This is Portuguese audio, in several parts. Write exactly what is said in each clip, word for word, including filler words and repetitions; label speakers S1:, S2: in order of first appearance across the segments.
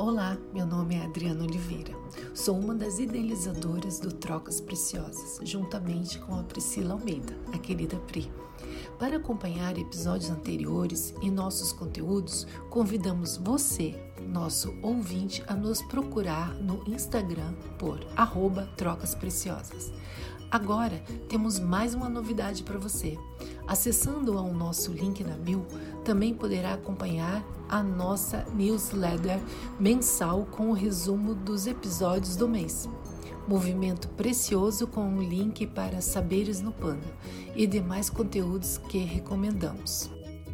S1: Olá, meu nome é Adriana Oliveira. Sou uma das idealizadoras do Trocas Preciosas, juntamente com a Priscila Almeida, a querida Pri. Para acompanhar episódios anteriores e nossos conteúdos, convidamos você, nosso ouvinte, a nos procurar no Instagram por arroba Trocas Preciosas. Agora temos mais uma novidade para você. Acessando ao nosso link na bio, também poderá acompanhar a nossa newsletter mensal com o resumo dos episódios do mês. Movimento precioso com um link para Saberes no Pano e demais conteúdos que recomendamos.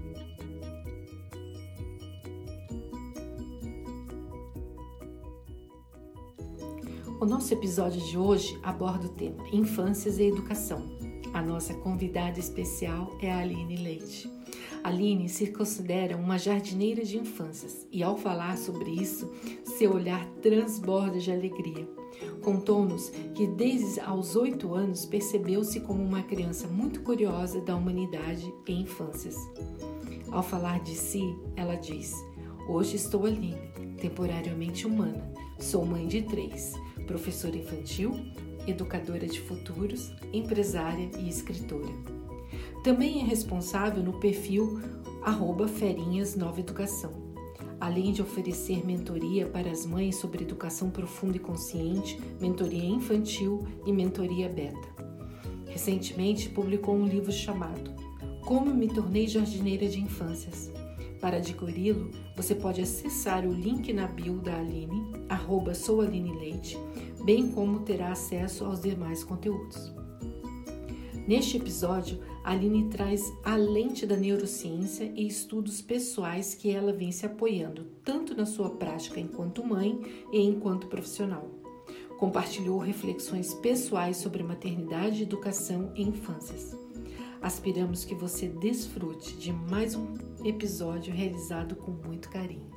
S1: O nosso episódio de hoje aborda o tema Infâncias e Educação. A nossa convidada especial é a Aline Leite. A Aline se considera uma jardineira de infâncias e, ao falar sobre isso, seu olhar transborda de alegria. Contou-nos que desde aos oito anos percebeu-se como uma criança muito curiosa da humanidade e infâncias. Ao falar de si, ela diz: "Hoje estou Aline, temporariamente humana. Sou mãe de três, professora infantil, educadora de futuros, empresária e escritora. Também é responsável no perfil arroba Ferinhas Nova Educação, além de oferecer mentoria para as mães sobre educação profunda e consciente, mentoria infantil e mentoria beta. Recentemente publicou um livro chamado Como Me Tornei Jardineira de Infâncias. Para adquiri-lo, você pode acessar o link na bio da Aline, arroba sou Aline Leite, bem como terá acesso aos demais conteúdos. Neste episódio, a Aline traz a lente da neurociência e estudos pessoais que ela vem se apoiando, tanto na sua prática enquanto mãe e enquanto profissional. Compartilhou reflexões pessoais sobre maternidade, educação e infâncias. Aspiramos que você desfrute de mais um episódio realizado com muito carinho.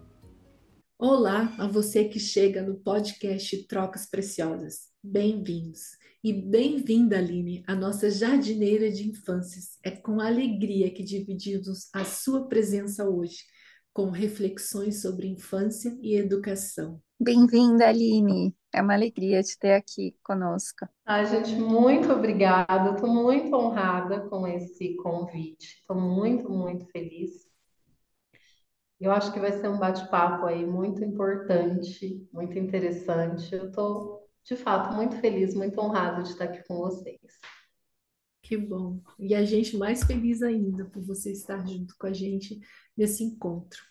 S1: Olá a você que chega no podcast Trocas Preciosas. Bem-vindos e bem-vinda, Aline, a nossa jardineira de infâncias. É com alegria que dividimos a sua presença hoje, com reflexões sobre infância e educação.
S2: Bem-vinda, Aline. É uma alegria te ter aqui conosco.
S3: Ai, gente, muito obrigada. Estou muito honrada com esse convite. Estou muito, muito feliz. Eu acho que vai ser um bate-papo aí muito importante, muito interessante. Eu estou, de fato, muito feliz, muito honrada de estar aqui com vocês.
S1: Que bom. E a gente mais feliz ainda por você estar junto com a gente nesse encontro.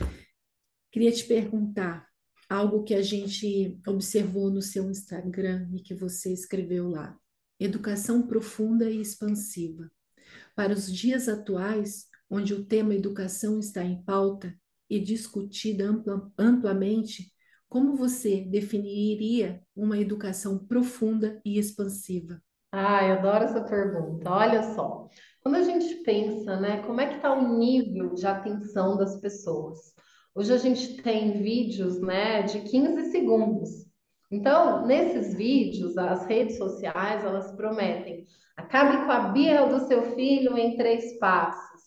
S1: Queria te perguntar algo que a gente observou no seu Instagram e que você escreveu lá. Educação profunda e expansiva. Para os dias atuais, onde o tema educação está em pauta e discutida ampla, amplamente, como você definiria uma educação profunda e expansiva?
S3: Ah, eu adoro essa pergunta. Olha só, quando a gente pensa, né, como é que está o nível de atenção das pessoas? Hoje a gente tem vídeos, né, de quinze segundos. Então, nesses vídeos, as redes sociais, elas prometem: acabe com a birra do seu filho em três passos.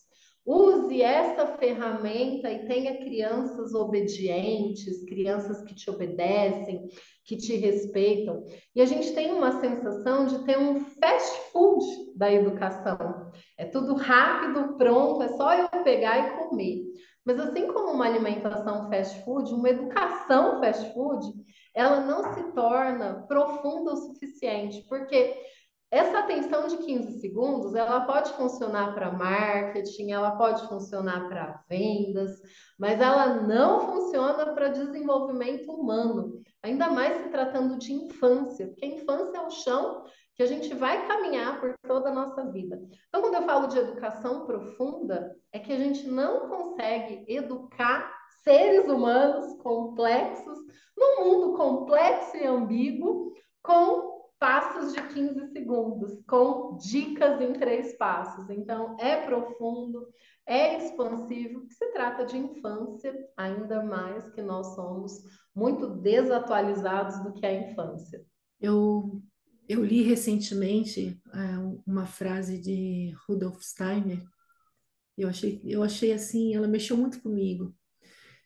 S3: Use essa ferramenta e tenha crianças obedientes, crianças que te obedecem, que te respeitam. E a gente tem uma sensação de ter um fast food da educação. É tudo rápido, pronto, é só eu pegar e comer. Mas assim como uma alimentação fast food, uma educação fast food, ela não se torna profunda o suficiente, porque essa atenção de quinze segundos, ela pode funcionar para marketing, ela pode funcionar para vendas, mas ela não funciona para desenvolvimento humano, ainda mais se tratando de infância, porque a infância é o chão que a gente vai caminhar por toda a nossa vida. Então, quando eu falo de educação profunda, é que a gente não consegue educar seres humanos complexos, num mundo complexo e ambíguo, com passos de quinze segundos, com dicas em três passos. Então, é profundo, é expansivo, que se trata de infância, ainda mais que nós somos muito desatualizados do que é a infância.
S1: Eu, eu li recentemente é, uma frase de Rudolf Steiner. Eu achei, eu achei assim, ela mexeu muito comigo.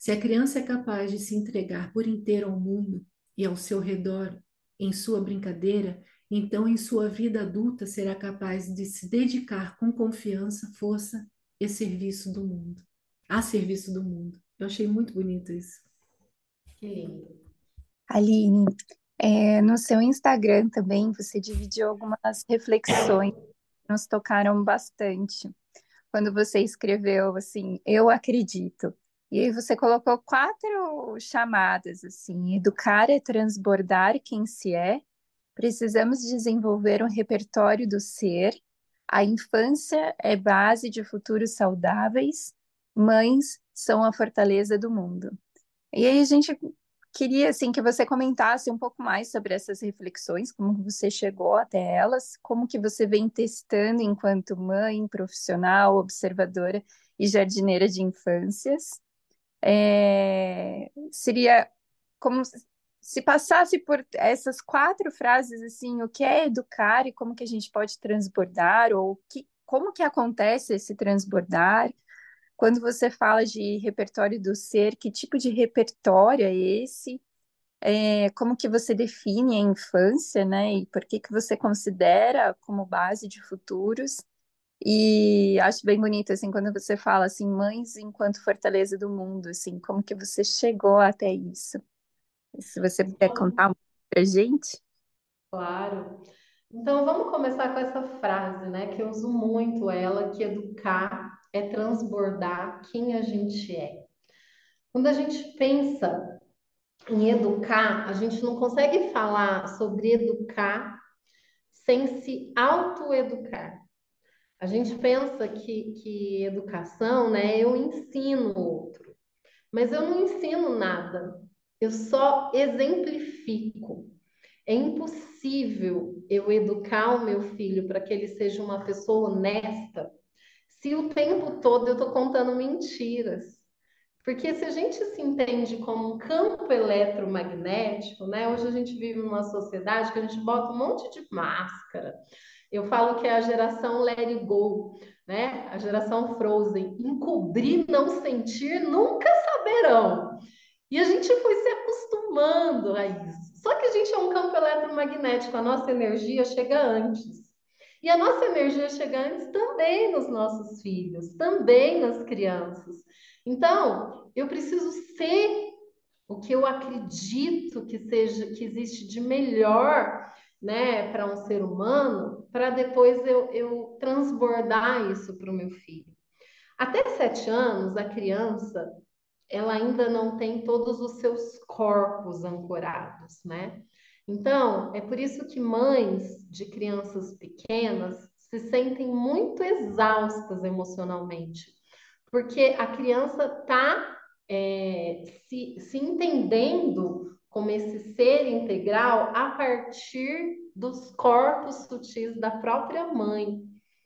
S1: Se a criança é capaz de se entregar por inteiro ao mundo e ao seu redor em sua brincadeira, então em sua vida adulta será capaz de se dedicar com confiança, força e serviço do mundo, a serviço do mundo. Eu achei muito bonito isso.
S3: Que lindo.
S2: Aline, é, no seu Instagram também você dividiu algumas reflexões que nos tocaram bastante. Quando você escreveu assim, eu acredito. E aí você colocou quatro chamadas assim: educar é transbordar quem se é, precisamos desenvolver um repertório do ser, a infância é base de futuros saudáveis, mães são a fortaleza do mundo. E aí a gente queria assim que você comentasse um pouco mais sobre essas reflexões, como você chegou até elas, como que você vem testando enquanto mãe, profissional, observadora e jardineira de infâncias. É, seria como se passasse por essas quatro frases assim, o que é educar e como que a gente pode transbordar, ou que, como que acontece esse transbordar. Quando você fala de repertório do ser, que tipo de repertório é esse? É, como que você define a infância, né? E por que que você considera como base de futuros? E acho bem bonito, assim, quando você fala, assim, mães enquanto fortaleza do mundo, assim, como que você chegou até isso? Se você puder contar um pouco pra gente.
S3: Claro. Então, vamos começar com essa frase, né, que eu uso muito ela, que educar é transbordar quem a gente é. Quando a gente pensa em educar, a gente não consegue falar sobre educar sem se autoeducar. A gente pensa que, que educação, né, eu ensino o outro, mas eu não ensino nada, eu só exemplifico. É impossível eu educar o meu filho para que ele seja uma pessoa honesta se o tempo todo eu estou contando mentiras. Porque se a gente se entende como um campo eletromagnético, né? Hoje a gente vive numa sociedade que a gente bota um monte de máscara. Eu falo que é a geração Let It Go, né? A geração Frozen. Encobrir, não sentir, nunca saberão. E a gente foi se acostumando a isso. Só que a gente é um campo eletromagnético, a nossa energia chega antes. E a nossa energia chega antes também nos nossos filhos, também nas crianças. Então, eu preciso ser o que eu acredito que seja, que existe de melhor, né, para um ser humano, para depois eu, eu transbordar isso para o meu filho. Até sete anos, a criança ela ainda não tem todos os seus corpos ancorados, né? Então, é por isso que mães de crianças pequenas se sentem muito exaustas emocionalmente, porque a criança está é, se, se entendendo como esse ser integral a partir dos corpos sutis da própria mãe.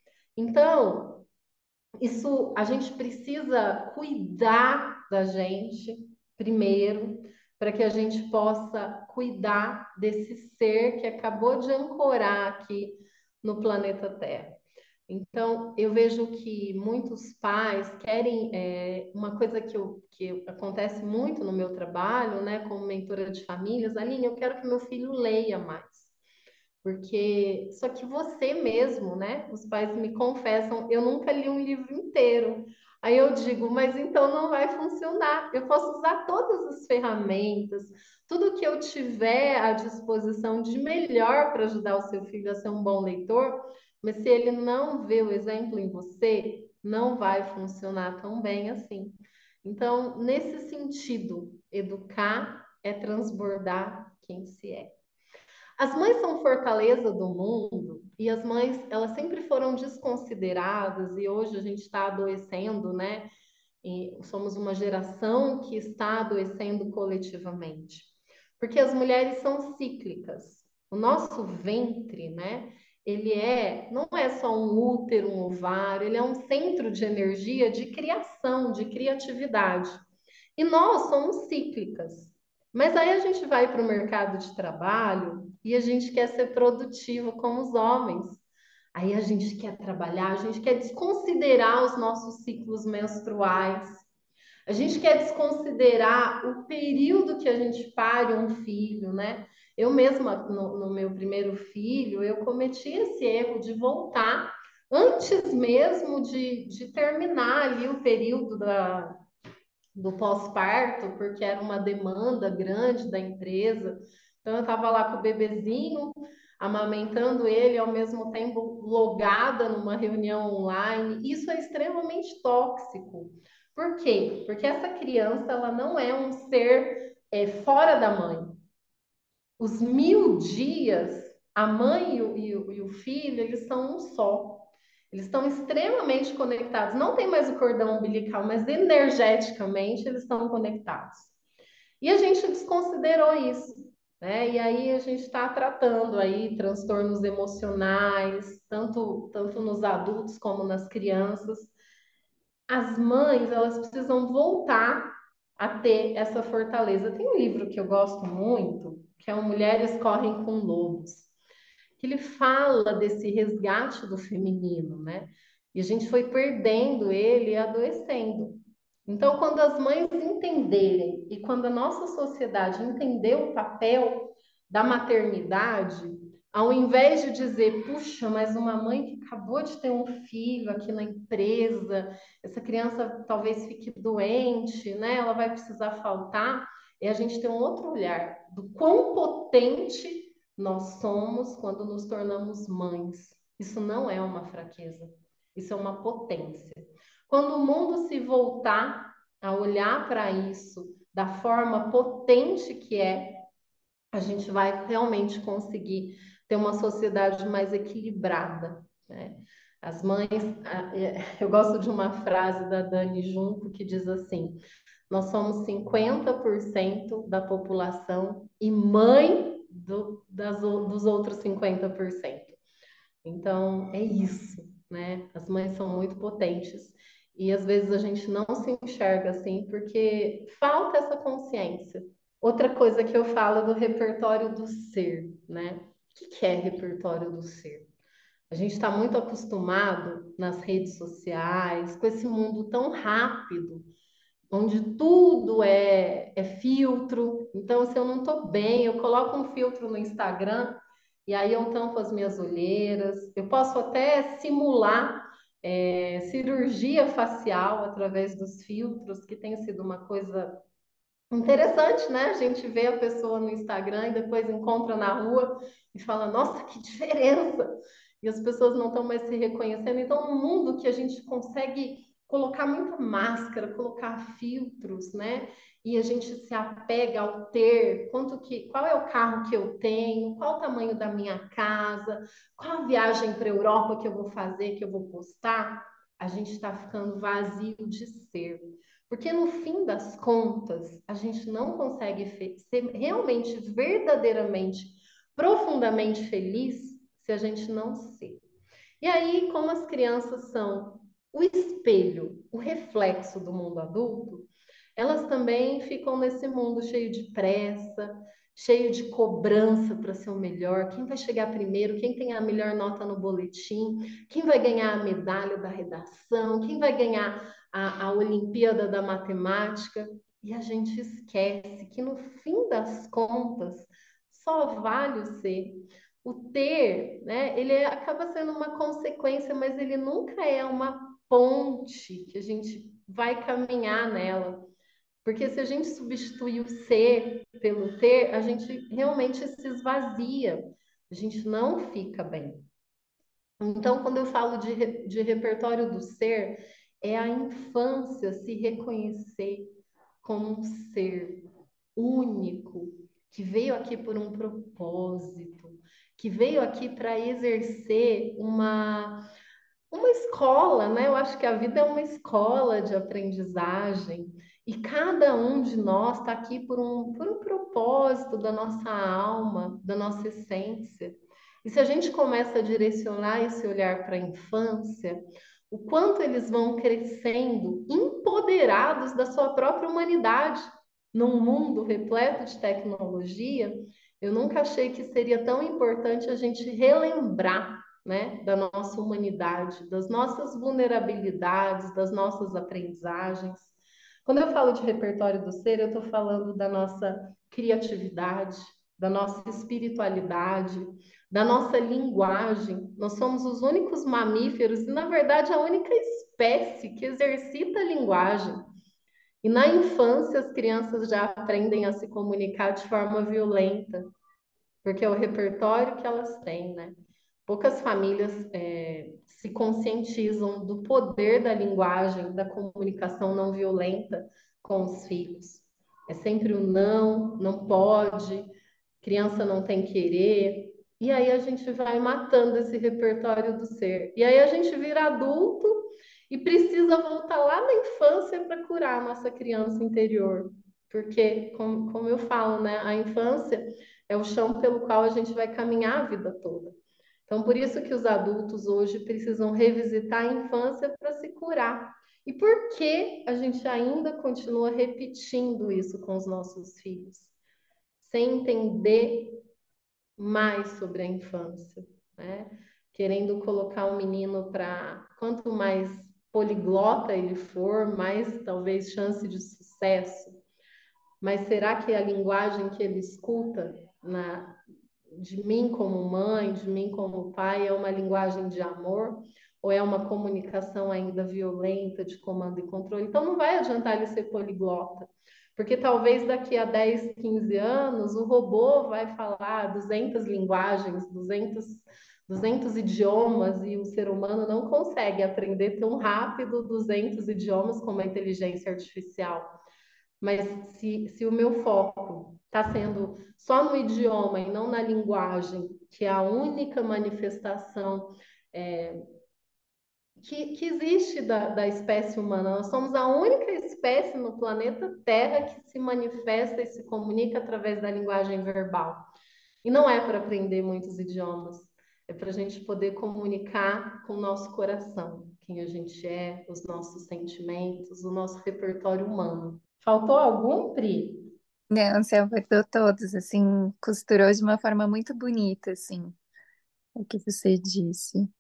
S3: Então, isso a gente precisa cuidar da gente primeiro, para que a gente possa cuidar desse ser que acabou de ancorar aqui no planeta Terra. Então, eu vejo que muitos pais querem, é, uma coisa que, eu, que acontece muito no meu trabalho, né, como mentora de famílias, Aline, eu quero que meu filho leia mais. Porque só que você mesmo, né? Os pais me confessam, eu nunca li um livro inteiro. Aí eu digo, mas então não vai funcionar. Eu posso usar todas as ferramentas, tudo que eu tiver à disposição de melhor para ajudar o seu filho a ser um bom leitor, mas se ele não vê o exemplo em você, não vai funcionar tão bem assim. Então, nesse sentido, educar é transbordar quem se é. As mães são fortaleza do mundo e as mães, elas sempre foram desconsideradas e hoje a gente está adoecendo, né? E somos uma geração que está adoecendo coletivamente. Porque as mulheres são cíclicas. O nosso ventre, né? Ele é, não é só um útero, um ovário, ele é um centro de energia de criação, de criatividade. E nós somos cíclicas. Mas aí a gente vai para o mercado de trabalho e a gente quer ser produtivo como os homens. Aí a gente quer trabalhar, a gente quer desconsiderar os nossos ciclos menstruais. A gente quer desconsiderar o período que a gente pare um filho, né? Eu mesma, no, no meu primeiro filho, eu cometi esse erro de voltar antes mesmo de, de terminar ali o período da, do pós-parto, porque era uma demanda grande da empresa. Então, eu estava lá com o bebezinho, amamentando ele, ao mesmo tempo logada numa reunião online. Isso é extremamente tóxico. Por quê? Porque essa criança ela não é um ser é, fora da mãe. Os mil dias, a mãe e o, e o, e o filho, eles são um só. Eles estão extremamente conectados. Não tem mais o cordão umbilical, mas energeticamente eles estão conectados. E a gente desconsiderou isso, né? E aí a gente está tratando aí transtornos emocionais, tanto, tanto nos adultos como nas crianças. As mães, elas precisam voltar a ter essa fortaleza. Tem um livro que eu gosto muito, que é o Mulheres Correm com Lobos, que ele fala desse resgate do feminino, né? E a gente foi perdendo ele e adoecendo. Então, quando as mães entenderem e quando a nossa sociedade entender o papel da maternidade, ao invés de dizer, puxa, mas uma mãe que acabou de ter um filho aqui na empresa, essa criança talvez fique doente, né? Ela vai precisar faltar, é a gente ter um outro olhar do quão potente nós somos quando nos tornamos mães. Isso não é uma fraqueza, isso é uma potência. Quando o mundo se voltar a olhar para isso da forma potente que é, a gente vai realmente conseguir ter uma sociedade mais equilibrada, né? As mães, eu gosto de uma frase da Dani Junco que diz assim: nós somos cinquenta por cento da população e mãe do, das, dos outros cinquenta por cento. Então, é isso, né? As mães são muito potentes e às vezes a gente não se enxerga assim porque falta essa consciência. Outra coisa que eu falo é do repertório do ser, né? O que é repertório do ser? A gente está muito acostumado nas redes sociais, com esse mundo tão rápido, onde tudo é, é filtro. Então, se eu não estou bem, eu coloco um filtro no Instagram e aí eu tampo as minhas olheiras. Eu posso até simular é, cirurgia facial através dos filtros, que tem sido uma coisa interessante, né? A gente vê a pessoa no Instagram e depois encontra na rua e fala, nossa, que diferença! E as pessoas não estão mais se reconhecendo. Então, no mundo que a gente consegue colocar muita máscara, colocar filtros, né? E a gente se apega ao ter, quanto que, qual é o carro que eu tenho, qual o tamanho da minha casa, qual a viagem para a Europa que eu vou fazer, que eu vou postar, a gente está ficando vazio de ser. Porque no fim das contas, a gente não consegue ser realmente, verdadeiramente, profundamente feliz se a gente não ser. E aí, como as crianças são o espelho, o reflexo do mundo adulto, elas também ficam nesse mundo cheio de pressa, cheio de cobrança para ser o melhor. Quem vai chegar primeiro? Quem tem a melhor nota no boletim? Quem vai ganhar a medalha da redação? Quem vai ganhar a, a Olimpíada da Matemática? E a gente esquece que no fim das contas só vale o ser. O ter, né, ele acaba sendo uma consequência, mas ele nunca é uma ponte que a gente vai caminhar nela. Porque se a gente substitui o ser pelo ter, a gente realmente se esvazia, a gente não fica bem. Então, quando eu falo de, de repertório do ser, é a infância se reconhecer como um ser único, que veio aqui por um propósito, que veio aqui para exercer uma, uma escola, né? Eu acho que a vida é uma escola de aprendizagem e cada um de nós está aqui por um, por um propósito da nossa alma, da nossa essência. E se a gente começa a direcionar esse olhar para a infância, o quanto eles vão crescendo empoderados da sua própria humanidade, num mundo repleto de tecnologia, eu nunca achei que seria tão importante a gente relembrar, né, da nossa humanidade, das nossas vulnerabilidades, das nossas aprendizagens. Quando eu falo de repertório do ser, eu estou falando da nossa criatividade, da nossa espiritualidade, da nossa linguagem. Nós somos os únicos mamíferos e, na verdade, a única espécie que exercita a linguagem. E na infância, as crianças já aprendem a se comunicar de forma violenta, porque é o repertório que elas têm, né? Poucas famílias é, se conscientizam do poder da linguagem, da comunicação não violenta com os filhos. É sempre o não, não pode, criança não tem querer. E aí a gente vai matando esse repertório do ser. E aí a gente vira adulto e precisa voltar lá na infância para curar a nossa criança interior. Porque, como, como eu falo, né, a infância é o chão pelo qual a gente vai caminhar a vida toda. Então, por isso que os adultos hoje precisam revisitar a infância para se curar. E por que a gente ainda continua repetindo isso com os nossos filhos? Sem entender mais sobre a infância, né? Querendo colocar o menino para quanto mais poliglota ele for, mais talvez chance de sucesso. Mas será que a linguagem que ele escuta na, de mim como mãe, de mim como pai, é uma linguagem de amor? Ou é uma comunicação ainda violenta, de comando e controle? Então não vai adiantar ele ser poliglota, porque talvez daqui a dez, quinze anos o robô vai falar duzentas linguagens, duzentos, duzentos idiomas, e o ser humano não consegue aprender tão rápido duzentos idiomas como a inteligência artificial. Mas se, se o meu foco está sendo só no idioma e não na linguagem, que é a única manifestação é, que, que existe da, da espécie humana, nós somos a única espécie no planeta Terra que se manifesta e se comunica através da linguagem verbal. E não é para aprender muitos idiomas, é para a gente poder comunicar com o nosso coração, quem a gente é, os nossos sentimentos, o nosso repertório humano. Faltou algum, Pri?
S2: Não, você abordou todos, assim, costurou de uma forma muito bonita, assim, o que você disse.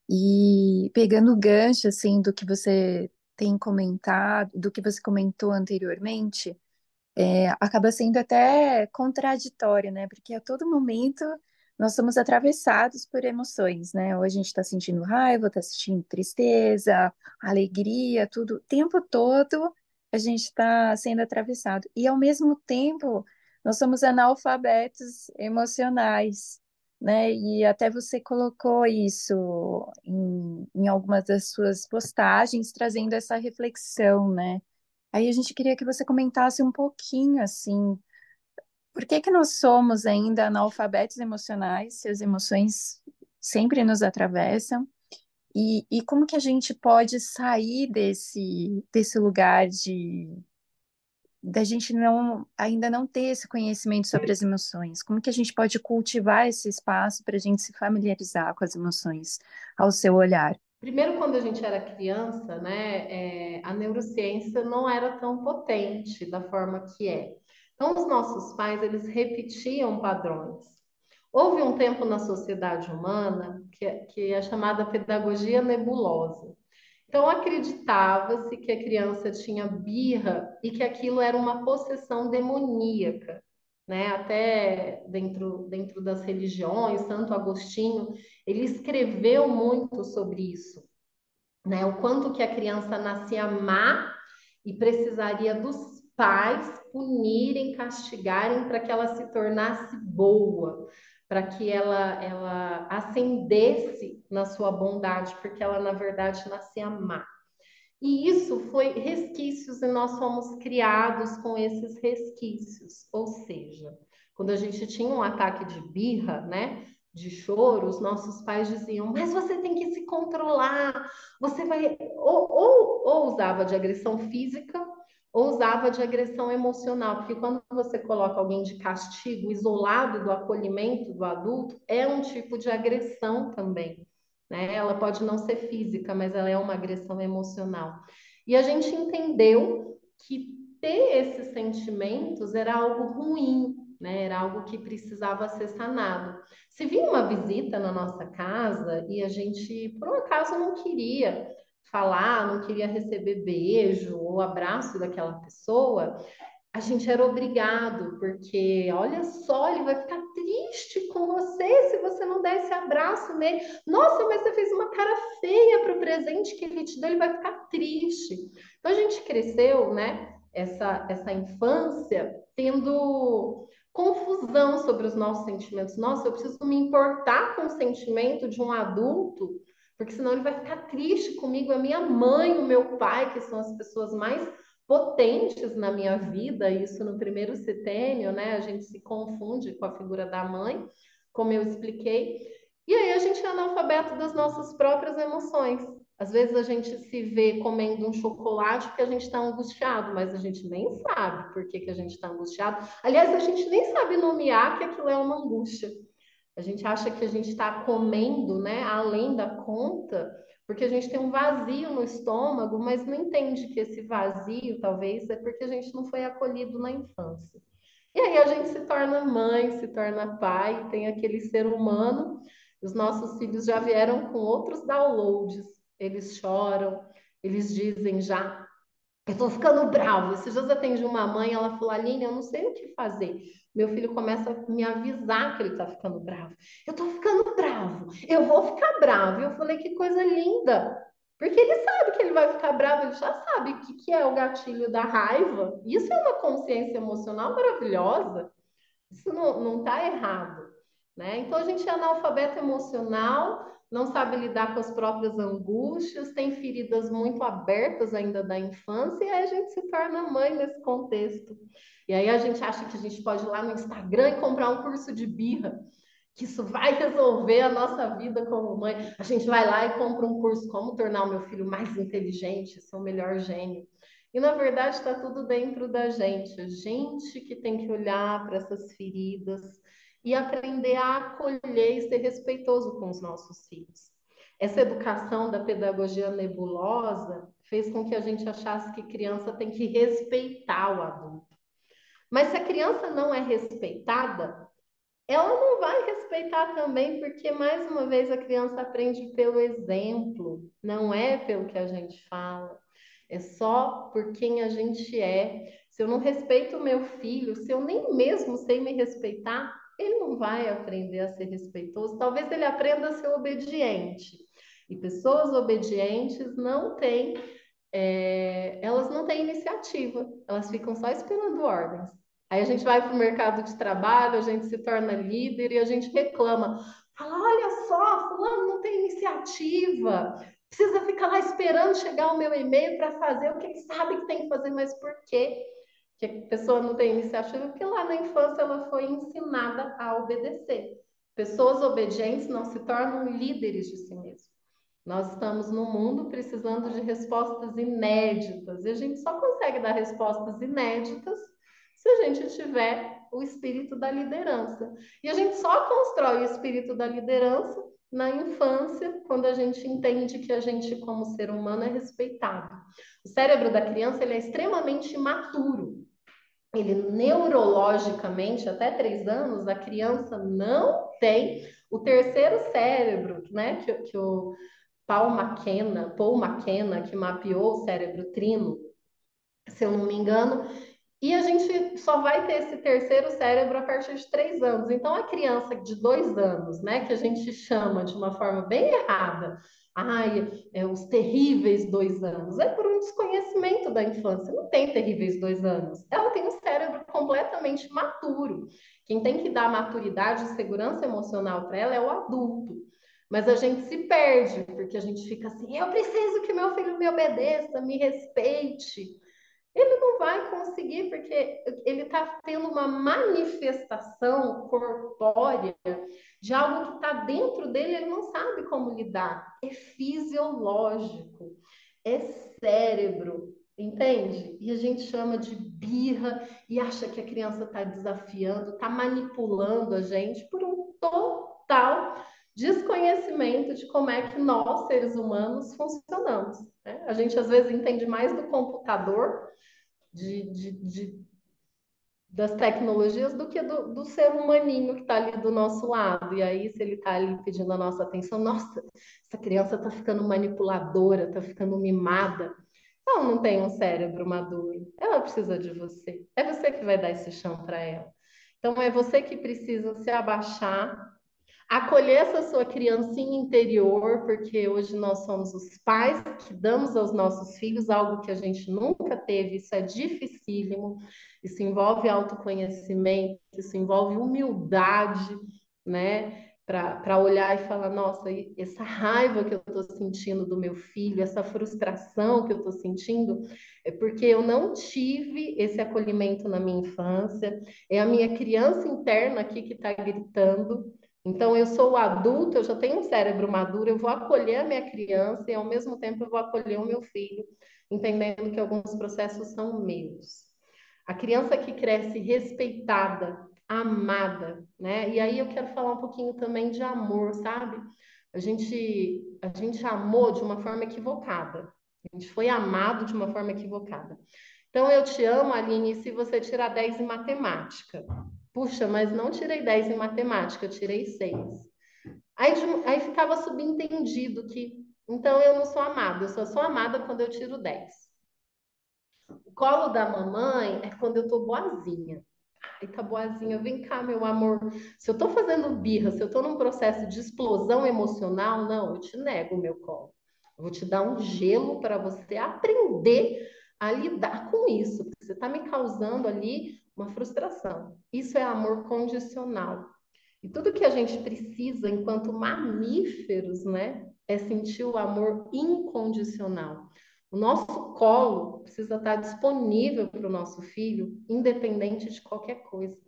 S2: E pegando o gancho, assim, do que você tem comentado, do que você comentou anteriormente, é, acaba sendo até contraditório, né? Porque a todo momento nós somos atravessados por emoções, né? Ou a gente está sentindo raiva, está sentindo tristeza, alegria, tudo. O tempo todo a gente está sendo atravessado. E ao mesmo tempo, nós somos analfabetos emocionais, né? E até você colocou isso em, em algumas das suas postagens, trazendo essa reflexão, né? Aí a gente queria que você comentasse um pouquinho, assim, por que que nós somos ainda analfabetos emocionais, se as emoções sempre nos atravessam, e, e como que a gente pode sair desse, desse lugar de da gente não ainda não ter esse conhecimento sobre as emoções? Como que a gente pode cultivar esse espaço para a gente se familiarizar com as emoções ao seu olhar?
S3: Primeiro, quando a gente era criança, né, é, a neurociência não era tão potente da forma que é. Então, os nossos pais, eles repetiam padrões. Houve um tempo na sociedade humana que é, que é chamada pedagogia nebulosa. Então, acreditava-se que a criança tinha birra e que aquilo era uma possessão demoníaca, né? Até dentro, dentro das religiões, Santo Agostinho, ele escreveu muito sobre isso, né? O quanto que a criança nascia má e precisaria dos pais punirem, castigarem para que ela se tornasse boa, para que ela ela ascendesse na sua bondade, porque ela na verdade nascia má. E isso foi resquícios e nós fomos criados com esses resquícios. Ou seja, quando a gente tinha um ataque de birra, né, de choro, os nossos pais diziam: mas você tem que se controlar, você vai. Ou, ou, ou usava de agressão física, ou usava de agressão emocional, porque quando você coloca alguém de castigo, isolado do acolhimento do adulto, é um tipo de agressão também, né? Ela pode não ser física, mas ela é uma agressão emocional. E a gente entendeu que ter esses sentimentos era algo ruim, né? Era algo que precisava ser sanado. Se vinha uma visita na nossa casa e a gente, por um acaso, não queria falar, não queria receber beijo ou abraço daquela pessoa, a gente era obrigado, porque olha só, ele vai ficar triste com você se você não der esse abraço nele. Nossa, mas você fez uma cara feia para o presente que ele te deu, ele vai ficar triste. Então a gente cresceu, né? Essa, essa infância tendo confusão sobre os nossos sentimentos. Nossa, eu preciso me importar com o sentimento de um adulto, porque senão ele vai ficar triste comigo. A minha mãe, o meu pai, que são as pessoas mais potentes na minha vida, isso no primeiro setênio, né? A gente se confunde com a figura da mãe, como eu expliquei, e aí a gente é analfabeto das nossas próprias emoções. Às vezes a gente se vê comendo um chocolate porque a gente está angustiado, mas a gente nem sabe por que, que a gente está angustiado. Aliás, a gente nem sabe nomear que aquilo é uma angústia. A gente acha que a gente está comendo, né, além da conta, porque a gente tem um vazio no estômago, mas não entende que esse vazio, talvez, é porque a gente não foi acolhido na infância. E aí a gente se torna mãe, se torna pai, tem aquele ser humano. Os nossos filhos já vieram com outros downloads. Eles choram, eles dizem já: eu tô ficando bravo. Esses dias eu atendi uma mãe, ela falou: Aline, eu não sei o que fazer. Meu filho começa a me avisar que ele tá ficando bravo. Eu tô ficando bravo, eu vou ficar bravo. E eu falei: que coisa linda. Porque ele sabe que ele vai ficar bravo, ele já sabe o que, que é o gatilho da raiva. Isso é uma consciência emocional maravilhosa. Isso não, não tá errado, né? Então a gente é analfabeto emocional, não sabe lidar com as próprias angústias, tem feridas muito abertas ainda da infância, e aí a gente se torna mãe nesse contexto. E aí a gente acha que a gente pode ir lá no Instagram e comprar um curso de birra, que isso vai resolver a nossa vida como mãe. A gente vai lá e compra um curso como tornar o meu filho mais inteligente, ser o melhor gênio. E na verdade está tudo dentro da gente. A gente que tem que olhar para essas feridas e aprender a acolher e ser respeitoso com os nossos filhos. Essa educação da pedagogia nebulosa fez com que a gente achasse que criança tem que respeitar o adulto. Mas se a criança não é respeitada, ela não vai respeitar também, porque, mais uma vez, a criança aprende pelo exemplo, não é pelo que a gente fala, é só por quem a gente é. Se eu não respeito o meu filho, se eu nem mesmo sei me respeitar, ele não vai aprender a ser respeitoso. Talvez ele aprenda a ser obediente. E pessoas obedientes não têm, é, elas não têm iniciativa, elas ficam só esperando ordens. Aí a gente vai para o mercado de trabalho, a gente se torna líder e a gente reclama. Fala: olha só, fulano não tem iniciativa, precisa ficar lá esperando chegar o meu e-mail para fazer o que ele sabe que tem que fazer, mas por quê? Que a pessoa não tem iniciativa? Porque lá na infância ela foi ensinada a obedecer. Pessoas obedientes não se tornam líderes de si mesmas. Nós estamos no mundo precisando de respostas inéditas, e a gente só consegue dar respostas inéditas se a gente tiver o espírito da liderança. E a gente só constrói o espírito da liderança na infância, quando a gente entende que a gente, como ser humano, é respeitado. O cérebro da criança ele é extremamente imaturo. Ele, neurologicamente, até três anos, a criança não tem o terceiro cérebro, né? Que, que o Paul McKenna, Paul McKenna, que mapeou o cérebro trino, se eu não me engano, e a gente só vai ter esse terceiro cérebro a partir de três anos. Então, a criança de dois anos, né, que a gente chama de uma forma bem errada, ai, é, os terríveis dois anos, é por um desconhecimento da infância. Não tem terríveis dois anos. Ela tem um cérebro completamente maturo. Quem tem que dar maturidade e segurança emocional para ela é o adulto. Mas a gente se perde, porque a gente fica assim: eu preciso que meu filho me obedeça, me respeite. Ele não vai conseguir, porque ele está tendo uma manifestação corpórea de algo que está dentro dele, ele não sabe como lidar. É fisiológico, é cérebro, entende? E a gente chama de birra e acha que a criança está desafiando, está manipulando a gente por um total desconhecimento de como é que nós, seres humanos, funcionamos, né? A gente às vezes entende mais do computador, de, de, de, das tecnologias do que do, do ser humaninho que está ali do nosso lado. E aí, se ele está ali pedindo a nossa atenção, nossa, essa criança está ficando manipuladora, está ficando mimada. Ela não tem um cérebro maduro. Ela precisa de você. É você que vai dar esse chão para ela. Então, é você que precisa se abaixar, acolher essa sua criancinha interior, porque hoje nós somos os pais que damos aos nossos filhos algo que a gente nunca teve, isso é dificílimo, isso envolve autoconhecimento, isso envolve humildade, né? Para olhar e falar, nossa, essa raiva que eu estou sentindo do meu filho, essa frustração que eu estou sentindo, é porque eu não tive esse acolhimento na minha infância, é a minha criança interna aqui que está gritando. Então, eu sou o adulto, eu já tenho um cérebro maduro, eu vou acolher a minha criança e, ao mesmo tempo, eu vou acolher o meu filho, entendendo que alguns processos são meus. A criança que cresce respeitada, amada, né? E aí eu quero falar um pouquinho também de amor, sabe? A gente, a gente amou de uma forma equivocada. A gente foi amado de uma forma equivocada. Então, eu te amo, Aline, se você tirar dez em matemática. Puxa, mas não tirei dez em matemática, eu tirei seis. Aí, aí ficava subentendido que, então, eu não sou amada, eu só sou amada quando eu tiro dez. O colo da mamãe é quando eu tô boazinha. Ai, tá boazinha, vem cá, meu amor. Se eu tô fazendo birra, se eu tô num processo de explosão emocional, não, eu te nego o meu colo. Eu vou te dar um gelo para você aprender a lidar com isso, porque você tá me causando ali uma frustração. Isso é amor condicional. E tudo que a gente precisa enquanto mamíferos, né, é sentir o amor incondicional. O nosso colo precisa estar disponível para o nosso filho, independente de qualquer coisa.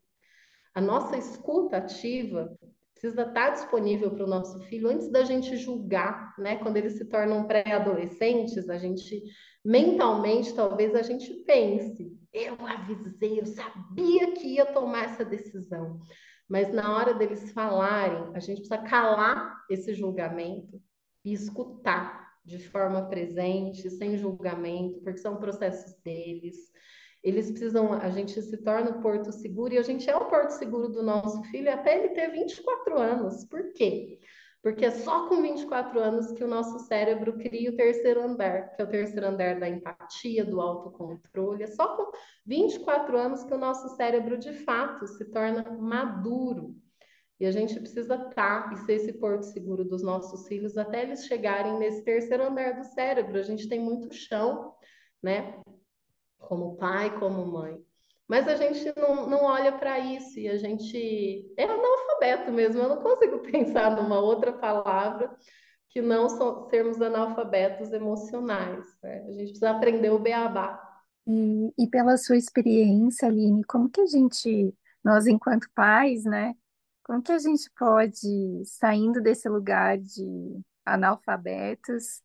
S3: A nossa escuta ativa precisa estar disponível para o nosso filho antes da gente julgar, né? Quando eles se tornam pré-adolescentes, a gente mentalmente talvez a gente pense, eu avisei, eu sabia que ia tomar essa decisão. Mas na hora deles falarem, a gente precisa calar esse julgamento e escutar de forma presente, sem julgamento, porque são processos deles. Eles precisam, a gente se torna o porto seguro e a gente é o porto seguro do nosso filho até ele ter vinte e quatro anos. Por quê? Porque é só com vinte e quatro anos que o nosso cérebro cria o terceiro andar, que é o terceiro andar da empatia, do autocontrole. É só com vinte e quatro anos que o nosso cérebro, de fato, se torna maduro. E a gente precisa estar e ser esse porto seguro dos nossos filhos até eles chegarem nesse terceiro andar do cérebro. A gente tem muito chão, né? Como pai, como mãe. Mas a gente não, não olha para isso e a gente é analfabeto mesmo. Eu não consigo pensar numa outra palavra que não so, sermos analfabetos emocionais, né? A gente precisa aprender o beabá.
S2: E, e pela sua experiência, Aline, como que a gente, nós enquanto pais, né, como que a gente pode, saindo desse lugar de analfabetos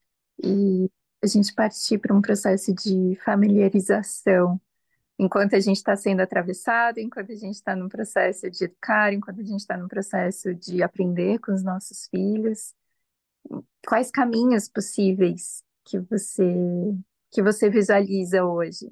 S2: e a gente partir para um processo de familiarização, enquanto a gente está sendo atravessado, enquanto a gente está num processo de educar, enquanto a gente está num processo de aprender com os nossos filhos? Quais caminhos possíveis que você que você visualiza hoje?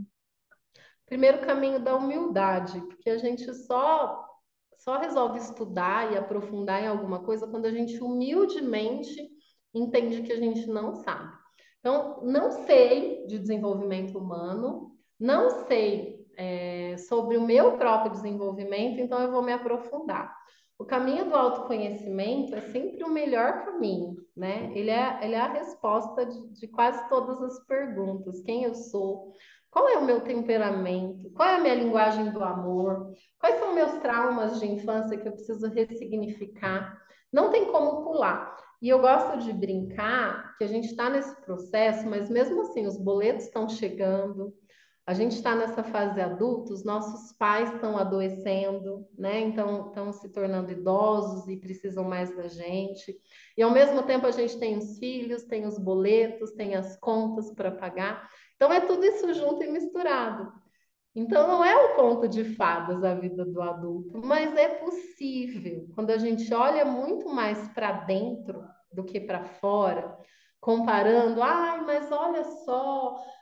S3: Primeiro caminho da humildade, porque a gente só só resolve estudar e aprofundar em alguma coisa quando a gente humildemente entende que a gente não sabe. Então, não sei de desenvolvimento humano, não sei é, sobre o meu próprio desenvolvimento, então eu vou me aprofundar. O caminho do autoconhecimento é sempre o melhor caminho, né? Ele é, ele é a resposta de, de quase todas as perguntas. Quem eu sou? Qual é o meu temperamento? Qual é a minha linguagem do amor? Quais são meus traumas de infância que eu preciso ressignificar? Não tem como pular. E eu gosto de brincar que a gente está nesse processo, mas mesmo assim, os boletos estão chegando, a gente está nessa fase adulta, os nossos pais estão adoecendo, né? Então, estão se tornando idosos e precisam mais da gente. E ao mesmo tempo, a gente tem os filhos, tem os boletos, tem as contas para pagar. Então, é tudo isso junto e misturado. Então, não é um conto de fadas a vida do adulto, mas é possível. Quando a gente olha muito mais para dentro do que para fora, comparando, ai, mas olha só,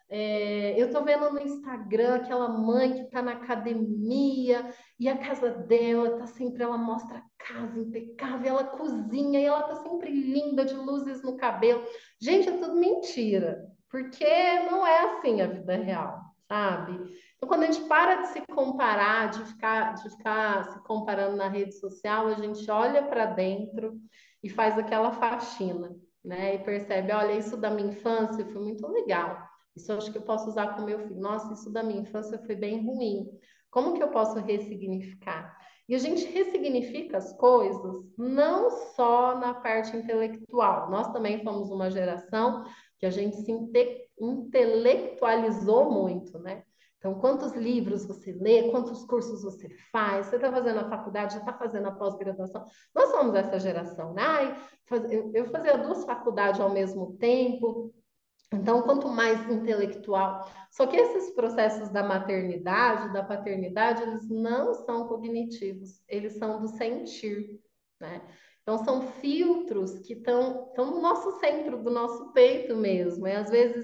S3: É, eu tô vendo no Instagram aquela mãe que tá na academia e a casa dela tá sempre, ela mostra a casa impecável, ela cozinha e ela tá sempre linda, de luzes no cabelo. Gente, é tudo mentira, porque não é assim a vida real, sabe? Então, quando a gente para de se comparar, de ficar, de ficar se comparando na rede social, a gente olha para dentro e faz aquela faxina, né? E percebe, olha, isso da minha infância foi muito legal. Isso eu acho que eu posso usar com meu filho. Nossa, isso da minha infância foi bem ruim. Como que eu posso ressignificar? E a gente ressignifica as coisas não só na parte intelectual. Nós também fomos uma geração que a gente se inte intelectualizou muito, né? Então, quantos livros você lê, quantos cursos você faz, você está fazendo a faculdade, já está fazendo a pós-graduação. Nós somos essa geração, né? Ai, eu, eu fazia duas faculdades ao mesmo tempo, então, quanto mais intelectual. Só que esses processos da maternidade, da paternidade, eles não são cognitivos, eles são do sentir, né? Então, são filtros que estão, estão no nosso centro, do nosso peito mesmo. E às vezes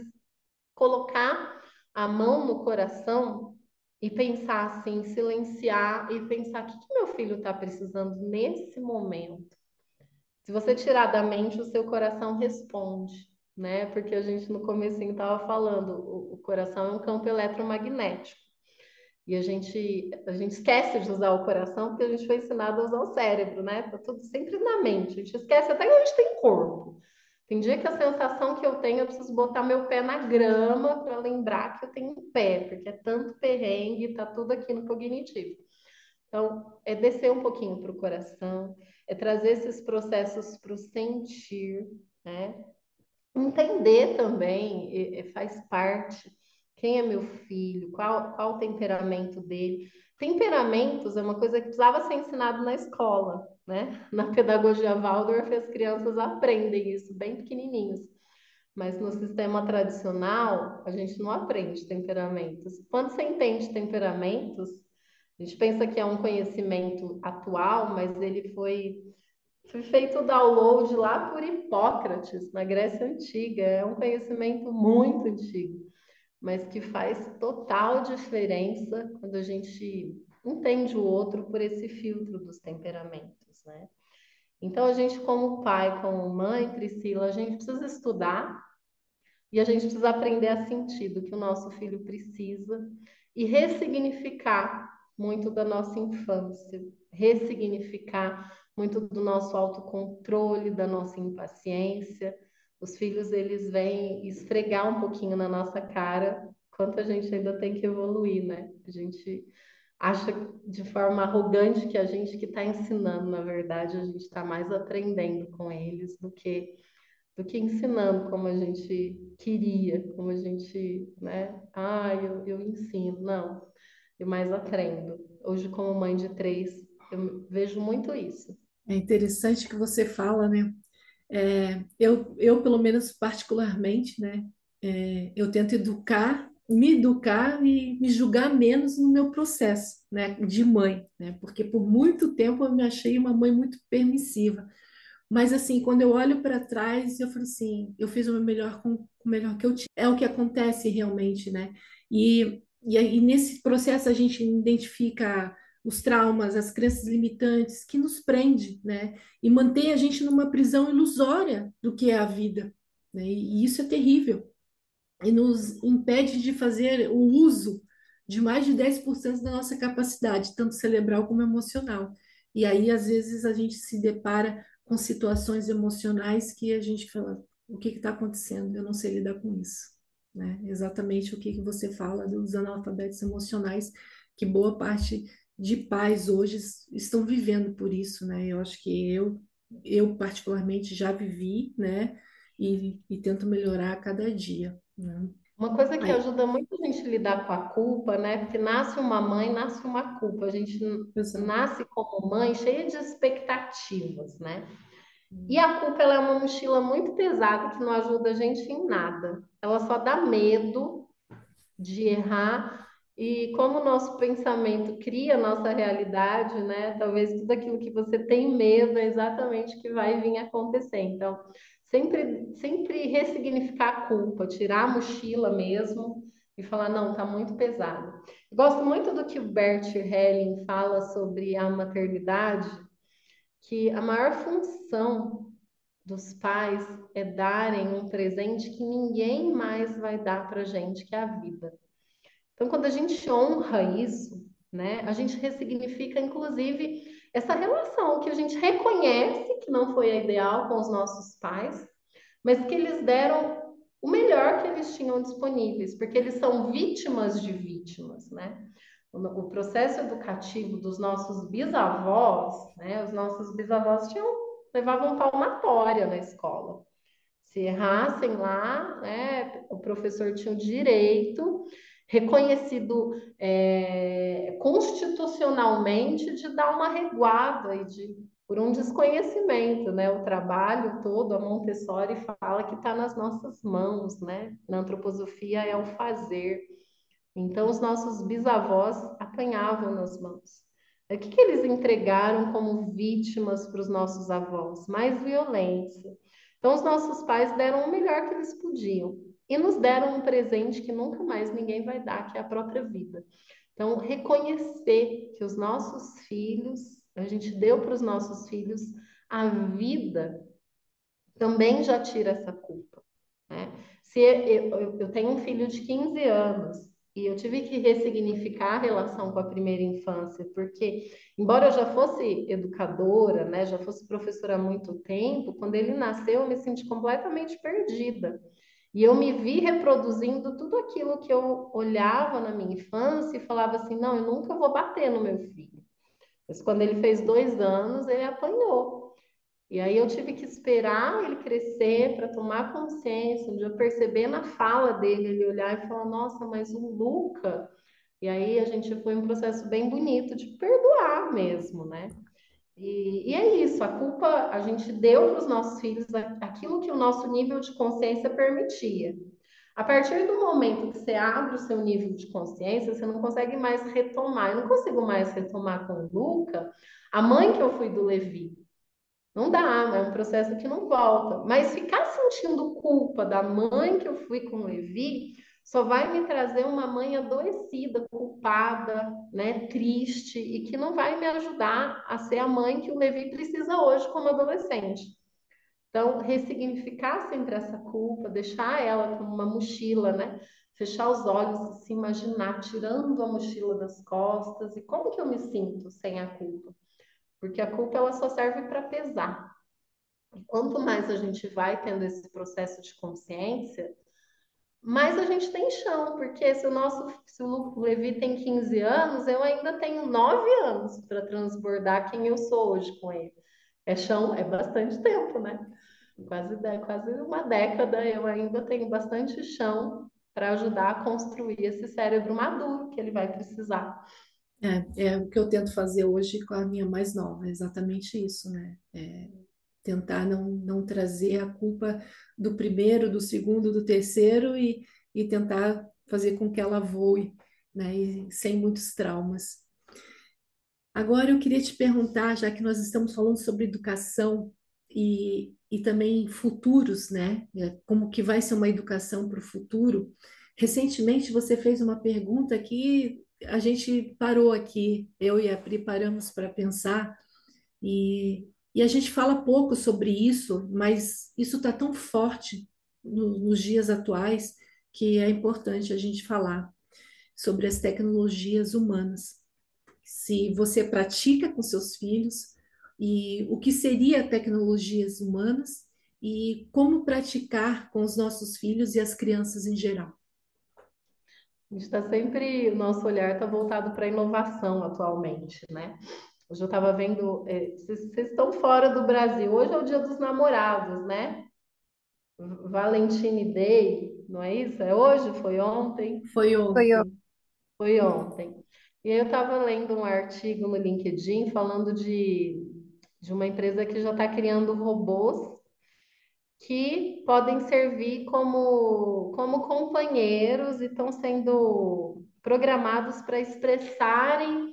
S3: colocar a mão no coração e pensar assim, silenciar e pensar o que, que meu filho está precisando nesse momento. Se você tirar da mente, o seu coração responde, né? Porque a gente no comecinho estava falando, o, o coração é um campo eletromagnético. E a gente, a gente esquece de usar o coração porque a gente foi ensinado a usar o cérebro, né? Tá tudo sempre na mente. A gente esquece até que a gente tem corpo. Tem dia que a sensação que eu tenho, eu preciso botar meu pé na grama para lembrar que eu tenho um pé, porque é tanto perrengue, tá tudo aqui no cognitivo. Então, é descer um pouquinho para o coração, é trazer esses processos para o sentir, né? Entender também, e- e faz parte. Quem é meu filho? Qual, qual o temperamento dele? Temperamentos é uma coisa que precisava ser ensinado na escola, né? Na pedagogia Waldorf, as crianças aprendem isso bem pequenininhos. Mas no sistema tradicional, a gente não aprende temperamentos. Quando você entende temperamentos, a gente pensa que é um conhecimento atual, mas ele foi, foi feito o download lá por Hipócrates, na Grécia Antiga. É um conhecimento muito antigo, mas que faz total diferença quando a gente entende o outro por esse filtro dos temperamentos, né? Então, a gente, como pai, como mãe, Priscila, a gente precisa estudar e a gente precisa aprender a sentir do que o nosso filho precisa e ressignificar muito da nossa infância, ressignificar muito do nosso autocontrole, da nossa impaciência. Os filhos, eles vêm esfregar um pouquinho na nossa cara, quanto a gente ainda tem que evoluir, né? A gente acha de forma arrogante que a gente que está ensinando, na verdade, a gente está mais aprendendo com eles do que do que ensinando como a gente queria, como a gente, né? Ah, eu, eu ensino. Não, eu mais aprendo. Hoje, como mãe de três, eu vejo muito isso.
S1: É interessante que você fala, né? É, eu, eu, pelo menos particularmente, né? É, eu tento educar, me educar e me julgar menos no meu processo, né? De mãe, né? Porque por muito tempo eu me achei uma mãe muito permissiva. Mas assim, quando eu olho para trás, eu falo assim, eu fiz o meu melhor com com o melhor que eu tinha. É o que acontece realmente, né? E, e aí nesse processo a gente identifica os traumas, as crenças limitantes que nos prende, né? E mantém a gente numa prisão ilusória do que é a vida, né? E, e isso é terrível. E nos impede de fazer o uso de mais de dez por cento da nossa capacidade, tanto cerebral como emocional. E aí, às vezes, a gente se depara com situações emocionais que a gente fala, o que está acontecendo? Eu não sei lidar com isso. Né? Exatamente o que, que você fala dos analfabetos emocionais, que boa parte de pais hoje estão vivendo por isso, né? Eu acho que eu, eu particularmente já vivi, né? E, e tento melhorar a cada dia, né?
S3: Uma coisa que
S1: Aí,
S3: ajuda muito a gente a lidar com a culpa, né? Porque nasce uma mãe, nasce uma culpa. A gente n-
S1: exato.
S3: nasce como mãe cheia de expectativas, né? E a culpa, ela é uma mochila muito pesada que não ajuda a gente em nada. Ela só dá medo de errar. E como o nosso pensamento cria a nossa realidade, né? Talvez tudo aquilo que você tem medo é exatamente o que vai vir acontecer. Então, Sempre, sempre ressignificar a culpa, tirar a mochila mesmo e falar, não, tá muito pesado. Eu gosto muito do que o Bert Helling fala sobre a maternidade, que a maior função dos pais é darem um presente que ninguém mais vai dar para gente, que é a vida. Então, quando a gente honra isso, né, a gente ressignifica, inclusive, essa relação que a gente reconhece que não foi a ideal com os nossos pais, mas que eles deram o melhor que eles tinham disponíveis, porque eles são vítimas de vítimas, né? O, o processo educativo dos nossos bisavós, né? Os nossos bisavós tinham, levavam palmatória na escola. Se errassem lá, né, o professor tinha o direito, reconhecido é, constitucionalmente, de dar uma reguada e de, por um desconhecimento, né? O trabalho todo, a Montessori fala que está nas nossas mãos, né? Na antroposofia é o fazer. Então, os nossos bisavós apanhavam nas mãos. O que que eles entregaram como vítimas para os nossos avós? Mais violência. Então, os nossos pais deram o melhor que eles podiam e nos deram um presente que nunca mais ninguém vai dar, que é a própria vida. Então, reconhecer que os nossos filhos, a gente deu para os nossos filhos a vida, também já tira essa culpa, né? Se eu, eu, eu tenho um filho de quinze anos e eu tive que ressignificar a relação com a primeira infância, porque, embora eu já fosse educadora, né, já fosse professora há muito tempo, quando ele nasceu eu me senti completamente perdida. E eu me vi reproduzindo tudo aquilo que eu olhava na minha infância e falava assim, não, eu nunca vou bater no meu filho. Mas quando ele fez dois anos, ele apanhou. E aí eu tive que esperar ele crescer para tomar consciência, um dia eu perceber na fala dele, ele olhar e falar, nossa, mas o Luca. E aí a gente foi um processo bem bonito de perdoar mesmo, né? E, e é isso, a culpa a gente deu para os nossos filhos aquilo que o nosso nível de consciência permitia. A partir do momento que você abre o seu nível de consciência, você não consegue mais retomar. Eu não consigo mais retomar com o Luca a mãe que eu fui do Levi. Não dá, é um processo que não volta. Mas ficar sentindo culpa da mãe que eu fui com o Levi só vai me trazer uma mãe adoecida, culpada, né, triste, e que não vai me ajudar a ser a mãe que o Levi precisa hoje como adolescente. Então, ressignificar sempre essa culpa, deixar ela como uma mochila, né? Fechar os olhos e se imaginar tirando a mochila das costas. E como que eu me sinto sem a culpa? Porque a culpa ela só serve para pesar. E quanto mais a gente vai tendo esse processo de consciência, mais a gente tem chão, porque se o nosso, se o Levi tem quinze anos, eu ainda tenho nove anos para transbordar quem eu sou hoje com ele. É chão, é bastante tempo, né? Quase, quase uma década, eu ainda tenho bastante chão para ajudar a construir esse cérebro maduro que ele vai precisar.
S1: É, é o que eu tento fazer hoje com a minha mais nova, é exatamente isso, né? É tentar não, não trazer a culpa do primeiro, do segundo, do terceiro e, e tentar fazer com que ela voe, né? E sem muitos traumas. Agora eu queria te perguntar, já que nós estamos falando sobre educação e, e também futuros, né? É, como que vai ser uma educação para o futuro? Recentemente você fez uma pergunta que a gente parou aqui, eu e a Pri paramos para pensar e, e a gente fala pouco sobre isso, mas isso está tão forte no- nos dias atuais que é importante a gente falar sobre as tecnologias humanas. Se você pratica com seus filhos e o que seria tecnologias humanas e como praticar com os nossos filhos e as crianças em geral.
S3: A gente está sempre, o nosso olhar está voltado para a inovação atualmente, né? Hoje eu estava vendo, é, vocês vocês estão fora do Brasil, hoje é o Dia dos Namorados, né? Valentine Day, não é isso? É hoje? Foi ontem?
S1: Foi
S2: Foi eu.
S1: ontem.
S3: Foi ontem. E aí eu estava lendo um artigo no LinkedIn falando de, de uma empresa que já está criando robôs que podem servir como, como companheiros e estão sendo programados para expressarem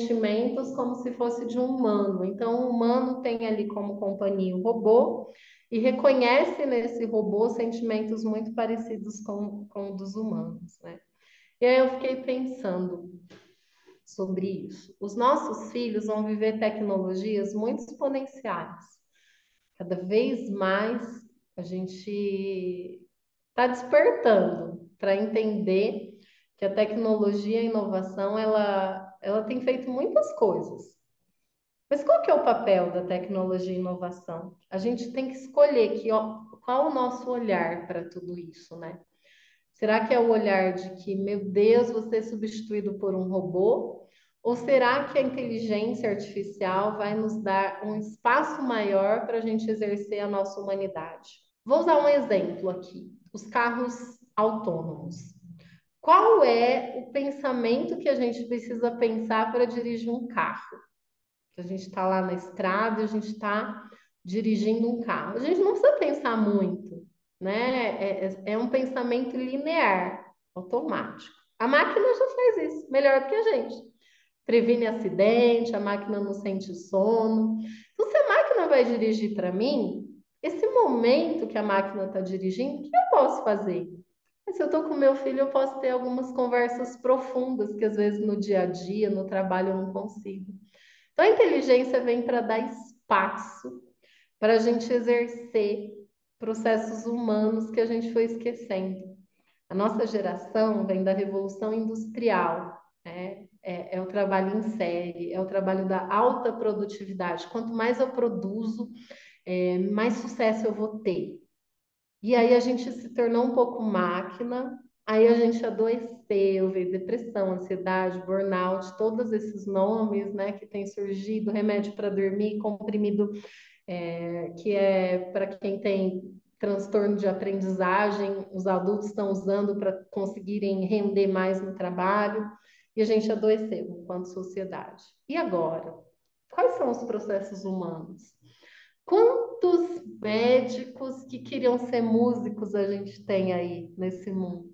S3: sentimentos como se fosse de um humano. Então, o humano tem ali como companhia o robô, e reconhece nesse robô sentimentos muito parecidos com, com os dos humanos, né? E aí eu fiquei pensando sobre isso. Os nossos filhos vão viver tecnologias muito exponenciais. Cada vez mais a gente está despertando para entender que a tecnologia e a inovação ela, ela tem feito muitas coisas. Mas qual que é o papel da tecnologia e inovação? A gente tem que escolher que, ó, qual o nosso olhar para tudo isso, né? Será que é o olhar de que, meu Deus, você é substituído por um robô? Ou será que a inteligência artificial vai nos dar um espaço maior para a gente exercer a nossa humanidade? Vou usar um exemplo aqui: os carros autônomos. Qual é o pensamento que a gente precisa pensar para dirigir um carro? A gente está lá na estrada, a gente está dirigindo um carro. A gente não precisa pensar muito, né? É, é, é um pensamento linear, automático. A máquina já faz isso melhor do que a gente. Previne acidente, a máquina não sente sono. Então, se a máquina vai dirigir para mim, esse momento que a máquina está dirigindo, o que eu posso fazer? Se eu estou com meu filho, eu posso ter algumas conversas profundas que às vezes no dia a dia, no trabalho, eu não consigo. Então, a inteligência vem para dar espaço para a gente exercer processos humanos que a gente foi esquecendo. A nossa geração vem da Revolução Industrial, né? É, é o trabalho em série, é o trabalho da alta produtividade. Quanto mais eu produzo, é, mais sucesso eu vou ter. E aí a gente se tornou um pouco máquina, aí a gente adoeceu, veio depressão, ansiedade, burnout, todos esses nomes, né, que têm surgido, remédio para dormir, comprimido, é, que é para quem tem transtorno de aprendizagem, os adultos estão usando para conseguirem render mais no trabalho, e a gente adoeceu enquanto sociedade. E agora? Quais são os processos humanos? Quantos médicos que queriam ser músicos a gente tem aí nesse mundo?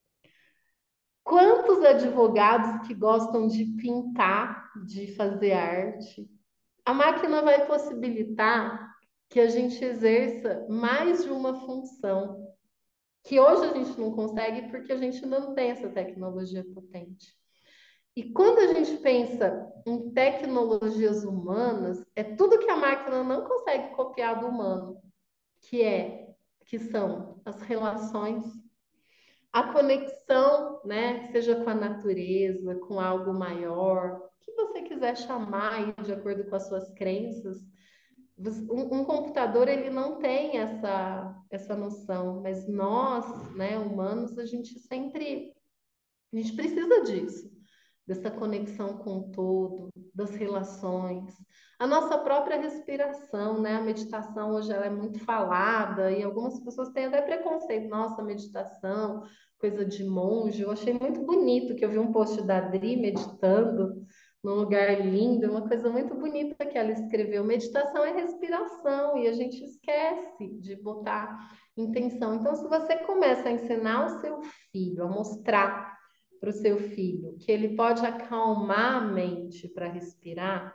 S3: Quantos advogados que gostam de pintar, de fazer arte? A máquina vai possibilitar que a gente exerça mais de uma função, que hoje a gente não consegue porque a gente não tem essa tecnologia potente. E quando a gente pensa em tecnologias humanas, é tudo que a máquina não consegue copiar do humano, que é, que são as relações, a conexão, né, seja com a natureza, com algo maior, o que você quiser chamar aí, de acordo com as suas crenças. Um, um computador, ele não tem essa, essa noção, mas nós, né, humanos, a gente sempre, a gente precisa disso, dessa conexão com o todo, das relações, a nossa própria respiração, né? A meditação hoje ela é muito falada e algumas pessoas têm até preconceito. Nossa, meditação, coisa de monge. Eu achei muito bonito que eu vi um post da Adri meditando num lugar lindo, uma coisa muito bonita que ela escreveu. Meditação é respiração e a gente esquece de botar intenção. Então, se você começa a ensinar o seu filho a mostrar para o seu filho que ele pode acalmar a mente para respirar,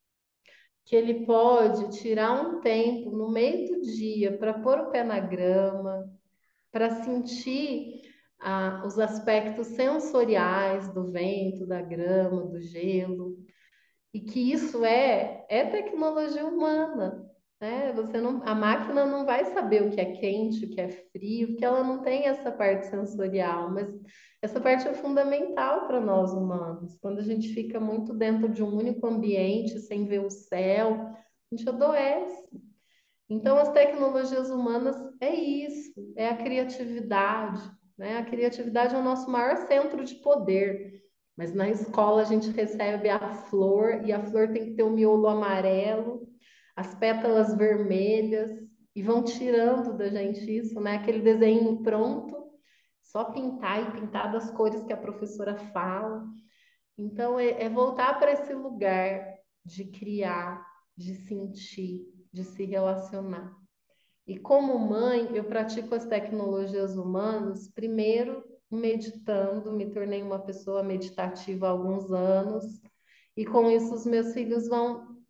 S3: que ele pode tirar um tempo no meio do dia para pôr o pé na grama, para sentir ah, os aspectos sensoriais do vento, da grama, do gelo, e que isso é, é tecnologia humana, né? Você não, a máquina não vai saber o que é quente, o que é frio, porque ela não tem essa parte sensorial, mas essa parte é fundamental para nós humanos. Quando a gente fica muito dentro de um único ambiente, sem ver o céu, a gente adoece. Então, as tecnologias humanas é isso, é a criatividade, né? A criatividade é o nosso maior centro de poder. Mas na escola a gente recebe a flor e a flor tem que ter o miolo amarelo, as pétalas vermelhas e vão tirando da gente isso, né? Aquele desenho pronto, só pintar e pintar das cores que a professora fala. Então é, é voltar para esse lugar de criar, de sentir, de se relacionar. E como mãe, eu pratico as tecnologias humanas, primeiro meditando, me tornei uma pessoa meditativa há alguns anos, e com isso os meus filhos vão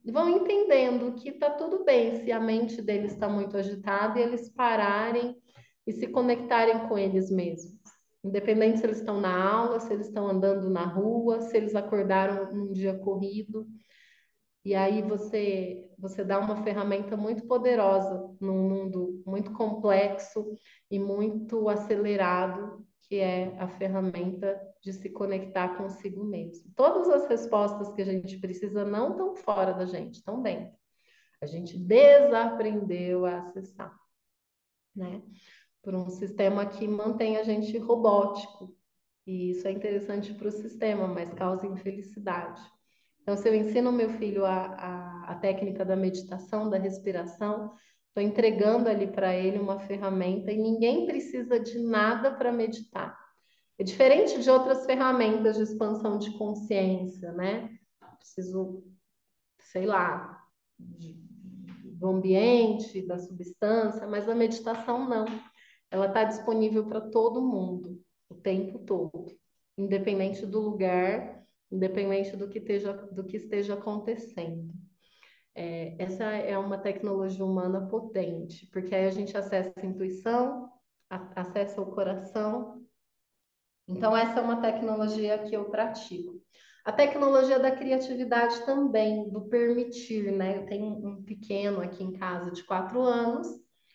S3: vão entendendo que está tudo bem se a mente deles está muito agitada e eles pararem e se conectarem com eles mesmos. Independente se eles estão na aula, se eles estão andando na rua, se eles acordaram num dia corrido. E aí você, você dá uma ferramenta muito poderosa num mundo muito complexo e muito acelerado, que é a ferramenta de se conectar consigo mesmo. Todas as respostas que a gente precisa não estão fora da gente, estão dentro. A gente desaprendeu a acessar, né? Por um sistema que mantém a gente robótico. E isso é interessante para o sistema, mas causa infelicidade. Então, se eu ensino meu filho a, a, a técnica da meditação, da respiração, estou entregando ali para ele uma ferramenta e ninguém precisa de nada para meditar. É diferente de outras ferramentas de expansão de consciência, né? Preciso, sei lá, de, do ambiente, da substância, mas a meditação não. Ela está disponível para todo mundo, o tempo todo, independente do lugar, independente do que esteja, do que esteja acontecendo. É, essa é uma tecnologia humana potente, porque aí a gente acessa a intuição, a, acessa o coração. Então, essa é uma tecnologia que eu pratico. A tecnologia da criatividade também, do permitir, né? Eu tenho um pequeno aqui em casa de quatro anos,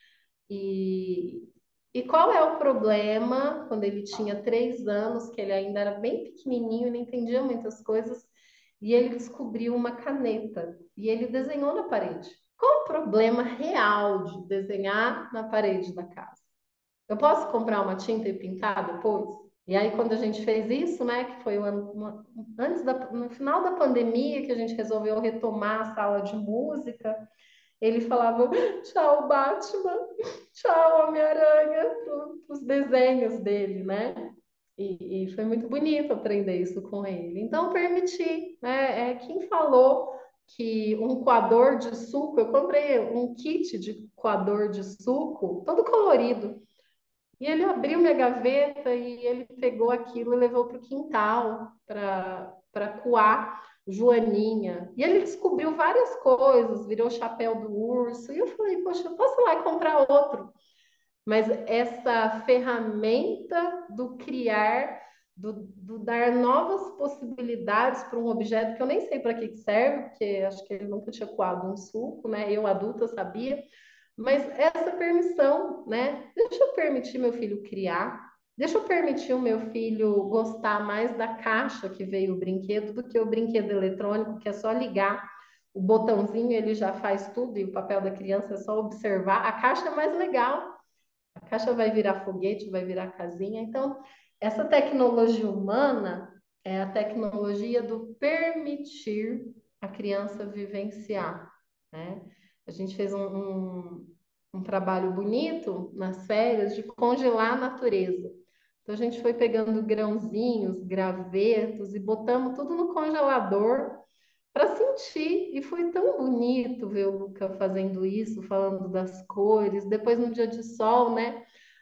S3: e, e qual é o problema quando ele tinha três anos, que ele ainda era bem pequenininho, não entendia muitas coisas, e ele descobriu uma caneta e ele desenhou na parede. Qual o problema real de desenhar na parede da casa? Eu posso comprar uma tinta e pintar depois? E aí, quando a gente fez isso, né, que foi uma, uma, antes da, no final da pandemia, que a gente resolveu retomar a sala de música, ele falava tchau, Batman, tchau, Homem-Aranha, para os desenhos dele, né? E, e foi muito bonito aprender isso com ele. Então, permitir, né? É, quem falou que um coador de suco, eu comprei um kit de coador de suco, todo colorido. E ele abriu minha gaveta e ele pegou aquilo e levou para o quintal para para coar joaninha. E ele descobriu várias coisas, virou o chapéu do urso. E eu falei, poxa, eu posso ir lá e comprar outro. Mas essa ferramenta do criar, do, do dar novas possibilidades para um objeto que eu nem sei para que serve, porque acho que ele nunca tinha coado um suco, né? Eu, adulta, sabia. Mas essa permissão, né? Deixa eu permitir meu filho criar, deixa eu permitir o meu filho gostar mais da caixa que veio o brinquedo do que o brinquedo eletrônico, que é só ligar o botãozinho, ele já faz tudo, e o papel da criança é só observar. A caixa é mais legal, a caixa vai virar foguete, vai virar casinha. Então, essa tecnologia humana é a tecnologia do permitir a criança vivenciar, né? A gente fez um, um, um trabalho bonito nas férias de congelar a natureza. Então, a gente foi pegando grãozinhos, gravetos e botamos tudo no congelador para sentir. E foi tão bonito ver o Luca fazendo isso, falando das cores. Depois, no dia de sol, né?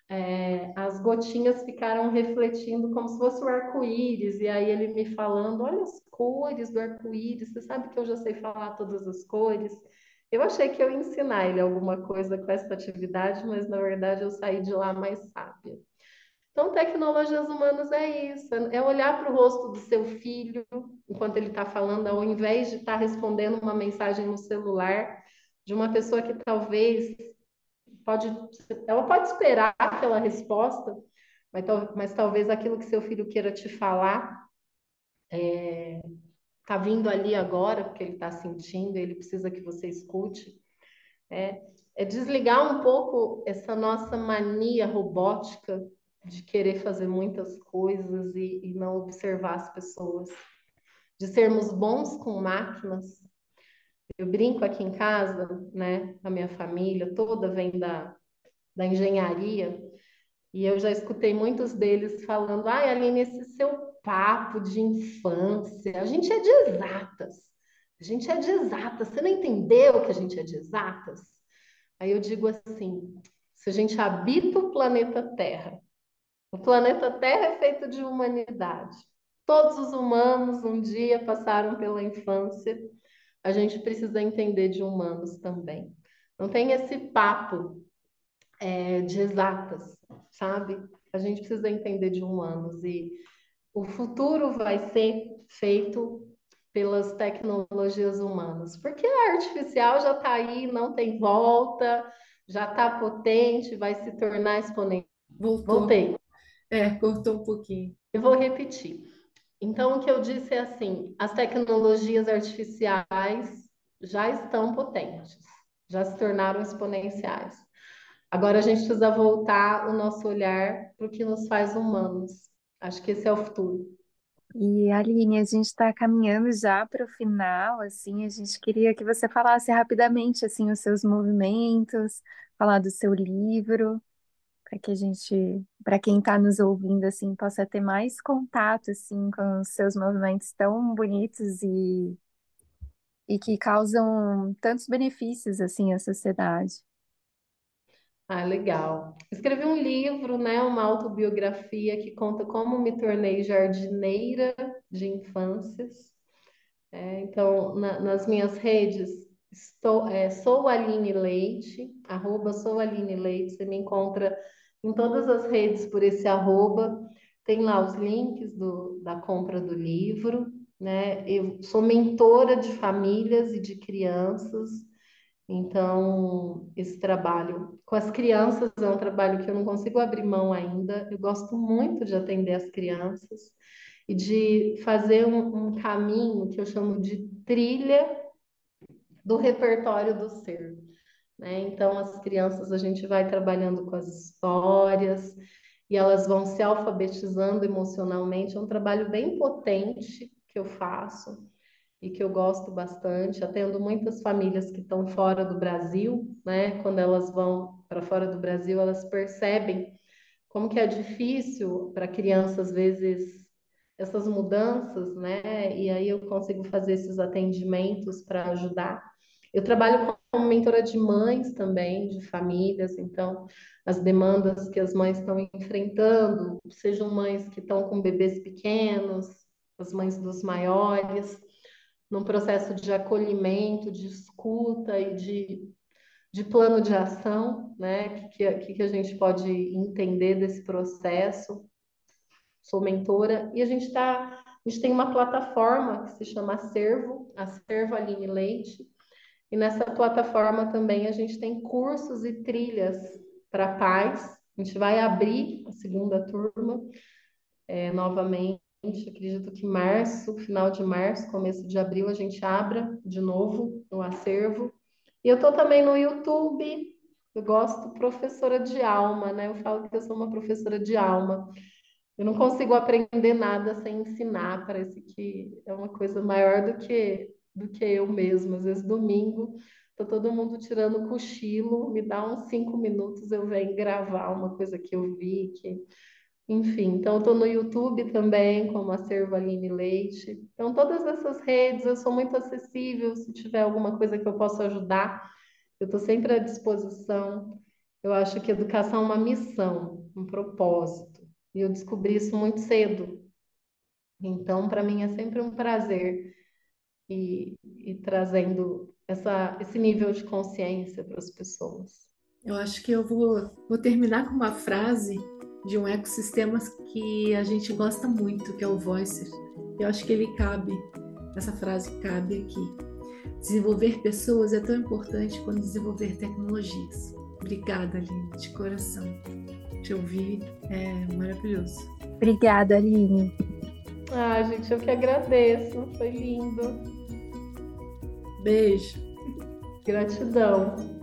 S3: É, as gotinhas ficaram refletindo como se fosse o arco-íris, e aí ele me falando, olha as cores do arco-íris, você sabe que eu já sei falar todas as cores. Eu achei que eu ia ensinar ele alguma coisa com essa atividade, mas na verdade eu saí de lá mais sábia. Então, tecnologias humanas é isso, é olhar para o rosto do seu filho enquanto ele está falando, ao invés de estar respondendo uma mensagem no celular de uma pessoa que talvez pode, ela pode esperar pela resposta, mas, mas talvez aquilo que seu filho queira te falar está vindo ali agora, porque ele está sentindo, ele precisa que você escute. É, é desligar um pouco essa nossa mania robótica de querer fazer muitas coisas e, e não observar as pessoas, de sermos bons com máquinas. Eu brinco aqui em casa, né? A minha família toda vem da, da engenharia, e eu já escutei muitos deles falando: ai, Aline, esse seu papo de infância, a gente é de exatas, a gente é de exatas, você não entendeu que a gente é de exatas? Aí eu digo assim: se a gente habita o planeta Terra, o planeta Terra é feito de humanidade. Todos os humanos um dia passaram pela infância. a gente precisa entender de humanos também. Não tem esse papo é, de exatas, sabe? A gente precisa entender de humanos e o futuro vai ser feito pelas tecnologias humanas, porque a artificial já está aí, não tem volta, já está potente, vai se tornar exponencial.
S1: Voltou.
S3: Voltei.
S1: É, cortou um pouquinho.
S3: Eu vou repetir. Então, o que eu disse é assim: as tecnologias artificiais já estão potentes, já se tornaram exponenciais. Agora a gente precisa voltar o nosso olhar para o que nos faz humanos. Acho que esse é o futuro.
S2: E Aline, a gente está caminhando já para o final, assim, a gente queria que você falasse rapidamente, assim, os seus movimentos, falar do seu livro, para que a gente, para quem está nos ouvindo, assim, possa ter mais contato, assim, com os seus movimentos tão bonitos e, e que causam tantos benefícios, assim, à sociedade.
S3: Ah, legal. Escrevi um livro, né, uma autobiografia que conta como me tornei jardineira de infâncias. É, então, na- nas minhas redes, estou, é, sou Aline Leite, arroba sou Aline Leite, você me encontra em todas as redes por esse arroba. Tem lá os links do, da compra do livro, né? Eu sou mentora de famílias e de crianças. Então, esse trabalho com as crianças é um trabalho que eu não consigo abrir mão ainda. Eu gosto muito de atender as crianças e de fazer um, um caminho que eu chamo de trilha do repertório do ser, né? Então, as crianças, a gente vai trabalhando com as histórias e elas vão se alfabetizando emocionalmente. É um trabalho bem potente que eu faço e que eu gosto bastante. Atendo muitas famílias que estão fora do Brasil, né? Quando elas vão para fora do Brasil, elas percebem como que é difícil para a criança, às vezes, essas mudanças, né? E aí eu consigo fazer esses atendimentos para ajudar. Eu trabalho como mentora de mães também, de famílias, então as demandas que as mães estão enfrentando, sejam mães que estão com bebês pequenos, as mães dos maiores, num processo de acolhimento, de escuta e de, de plano de ação, né? O que, que, que a gente pode entender desse processo? Sou mentora e a gente tá, a gente tem uma plataforma que se chama Acervo, Acervo Aline Leite, e nessa plataforma também a gente tem cursos e trilhas para pais. A gente vai abrir a segunda turma é, novamente. Acredito que março, final de março, começo de abril, a gente abra de novo o acervo. E eu estou também no YouTube. Eu gosto professora de alma, né? Eu falo que eu sou uma professora de alma. Eu não consigo aprender nada sem ensinar. Parece que é uma coisa maior do que do que eu mesma. Às vezes, domingo, tá todo mundo tirando cochilo, me dá uns cinco minutos, eu venho gravar uma coisa que eu vi, que enfim, então eu estou no YouTube também, como Acervo Aline Leite. Então, todas essas redes, eu sou muito acessível. Se tiver alguma coisa que eu possa ajudar, eu estou sempre à disposição. Eu acho que educação é uma missão, um propósito. E eu descobri isso muito cedo. Então, para mim, é sempre um prazer ir, ir trazendo essa, esse nível de consciência para as pessoas.
S1: Eu acho que eu vou, vou terminar com uma frase de um ecossistema que a gente gosta muito, que é o Voicer. Eu acho que ele cabe, essa frase cabe aqui. Desenvolver pessoas é tão importante quanto desenvolver tecnologias. Obrigada, Aline, de coração. Te ouvir é maravilhoso.
S2: Obrigada, Aline.
S3: Ah, gente, eu que agradeço. Foi lindo.
S1: Beijo.
S3: Gratidão.